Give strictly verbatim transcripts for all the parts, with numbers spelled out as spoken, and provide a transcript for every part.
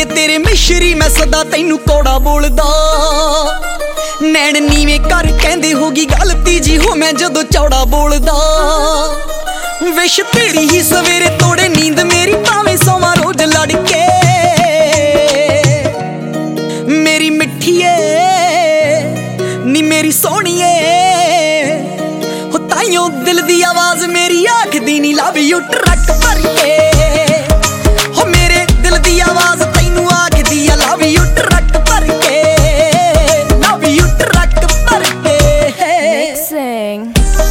ਵਰਗੇ ਤੇਰੇ ਮਿਸ਼ਰੀ ਮੈਂ ਸਦਾ ਤੈਨੂੰ ਕੌੜਾ ਬੋਲਦਾ। ਨੈਣ ਨੀਵੇਂ ਕਰ ਕਹਿੰਦੇ ਹੋਗੀ ਗਲਤੀ ਜੀ ਹੋ ਮੈਂ ਜਦੋਂ ਚੌੜਾ ਬੋਲਦਾ। ਵਿਸ਼ ਤੇਰੀ ਹੀ ਸਵੇਰੇ ਤੋੜੇ ਨੀਂਦ ਮੇਰੀ ਭਾਵੇਂ ਸੋਵਾਂ ਰੋਜ਼ ਲੜ ਕੇ। ਮੇਰੀ ਮਿੱਠੀਏ ਨੀ ਮੇਰੀ ਸੋਹਣੀਏ ਹੋ ਤਾਈਓ ਦਿਲ ਦੀ ਆਵਾਜ਼ ਮੇਰੀ ਆਖਦੀ ਨੀ ਲਵ ਯੂ ਟਰੱਕ ਭਰ ਕੇ। ਹੋ ਮੇਰੇ ਦਿਲ ਦੀ ਆਵਾਜ਼ ਤੈਨੂੰ ਆਖਦੀ ਆ ਲਵ ਯੂ ਟਰੱਕ ਭਰ ਕੇ, ਲਵ ਯੂ ਟਰੱਕ ਭਰ ਕੇ। Mixing.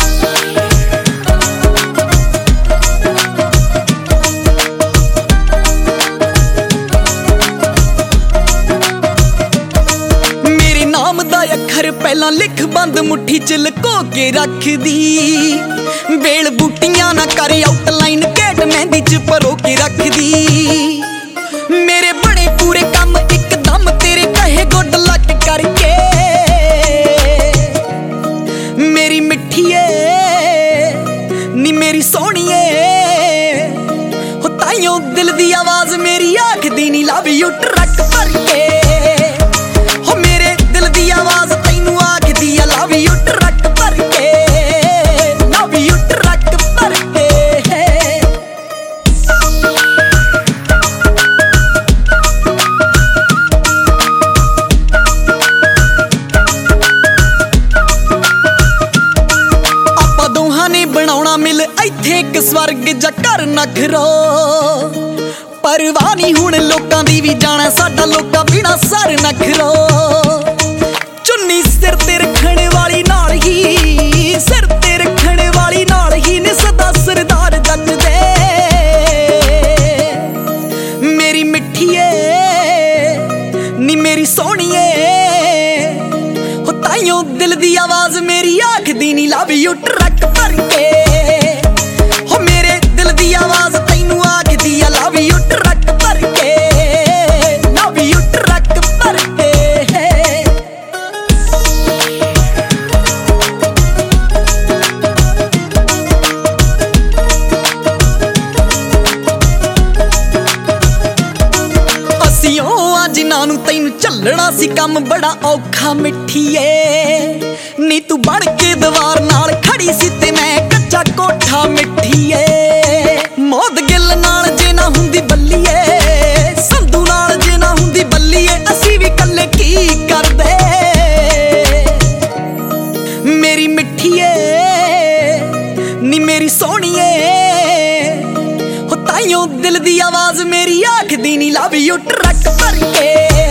ਮੇਰੇ ਨਾਮ ਦਾ ਅੱਖਰ ਪਹਿਲਾਂ ਲਿਖ ਬੰਦ ਮੁੱਠੀ ਚ ਲੁਕੋ ਕੇ ਰੱਖਦੀ। ਵੇਲ ਬੂਟੀਆਂ ਨਾ ਕਰ ਆਊਟਲਾਈਨ ਘੇਟ ਮਹਿੰਦੀ ਚ ਪਰੋ ਕੇ ਰੱਖਦੀ। ਮੇਰੇ ਬਣੇ ਪੂਰੇ ਕੰਮ ਇੱਕਦਮ ਤੇਰੇ ਕਹੇ ਗੁੱਡ ਲੱਕ ਕਰਕੇ। ਮੇਰੀ ਮਿੱਠੀਏ ਨੀ ਮੇਰੀ ਸੋਹਣੀਏ ਹੋ ਤਾਈਓ ਦਿਲ ਦੀ ਆਵਾਜ਼ ਮੇਰੀ ਆਖਦੀ ਨੀ ਲਵ ਯੂ ਟਰੱਕ ਭਰ ਕੇ। ਹੋ ਮੇਰੇ ਦਿਲ ਦੀ ਆਵਾਜ਼ ਤੈਨੂੰ ਆਖਦੀ ਆ ਲਵ ਯੂ ਟਰੱਕ ਭਰ ਕੇ, ਲਵ ਯੂ ਟਰੱਕ ਭਰ ਕੇ। ਆਪਾਂ ਦੋਹਾਂ ਨੇ ਬਣਾਉਣਾ ਮਿਲ ਇੱਥੇ ਇੱਕ ਸਵਰਗ ਜਾਂ ਘਰ ਨਖਰੋ। ਪਰਵਾਹ ਨੀ ਹੁਣ ਲੋਕਾਂ ਦੀ ਵੀ ਜਾਣਾ ਸਾਡਾ ਲੋਕਾਂ ਬਿਨਾ ਸਰ ਨਖਰੋ। ਚੁੰਨੀ ਸਿਰ ਤੇ ਰੱਖਣ ਵਾਲੀ ਨਾਲ ਹੀ, ਸਿਰ ਤੇ ਰੱਖਣ ਵਾਲੀ ਨਾਲ ਹੀ ਨੇ ਸਦਾ ਸਰਦਾਰ ਜੱਜਦੇ। ਮੇਰੀ ਮਿੱਠੀਏ ਨੀ ਮੇਰੀ ਸੋਹਣੀਏ ਹੋ ਤਾਈਓ ਦਿਲ ਦੀ ਆਵਾਜ਼ ਮੇਰੀ ਆਖਦੀ ਨੀ ਲਵ ਯੂ ਟਰੱਕ ਭਰ ਕੇ। ਹੋ ਮੇਰੇ ਦਿਲ ਦੀ ਆਵਾਜ਼ ਤੈਨੂੰ ਆਖਦੀ ਆ ਲਵ ਯੂ ਟਰੱਕ ਭਰ ਕੇ, ਲਵ ਯੂ ਟਰੱਕ ਭਰ ਕੇ। ਅਸੀਂ ਉਹ ਆ ਜਿਨ੍ਹਾਂ ਨੂੰ ਤੈਨੂੰ ਝੱਲਣਾ ਸੀ ਕੰਮ ਬੜਾ ਔਖਾ ਮਿੱਠੀਏ। ਨੀ ਤੂੰ ਬਣ ਕੇ ਦੀਵਾਰ ਨਾਲ ਖੜੀ ਸੀ ਤੇ ਮੈਂ ਕੱਚਾ ਕੋਠਾ ਮਿੱਠੀਏ। ਮੌਤ ਗਿੱਲ ਨਾਲ ਜੇ ਨਾ ਹੁੰਦੀ ਬੱਲੀਏ, ਸੰਧੂ ਨਾਲ ਜੇ ਨਾ ਹੁੰਦੀ ਬੱਲੀਏ, ਅਸੀਂ ਵੀ ਕੱਲੇ ਕੀ ਕਰਦੇ। ਮੇਰੀ ਮਿੱਠੀਏ ਨੀ ਮੇਰੀ ਸੋਹਣੀਏ ਹੋ ਤਾਈਓ ਦਿਲ ਦੀ ਆਵਾਜ਼ ਮੇਰੀ ਆਖਦੀ ਨੀ ਲਵ ਯੂ ਟਰੱਕ ਭਰ ਕੇ।